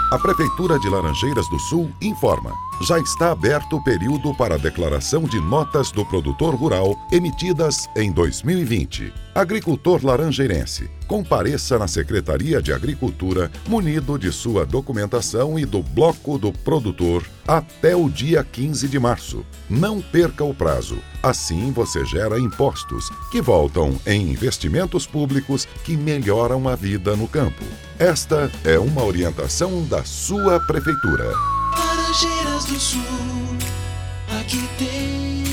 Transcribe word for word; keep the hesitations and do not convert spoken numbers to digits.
A Prefeitura de Laranjeiras do Sul informa: já está aberto o período para a declaração de notas do produtor rural emitidas em dois mil e vinte. Agricultor laranjeirense, compareça na Secretaria de Agricultura munido de sua documentação e do bloco do produtor até o dia quinze de março. Não perca o prazo. Assim você gera impostos que voltam em investimentos públicos que melhoram a vida no campo. Esta é uma orientação da sua Prefeitura. Laranjeiras do Sul, aqui tem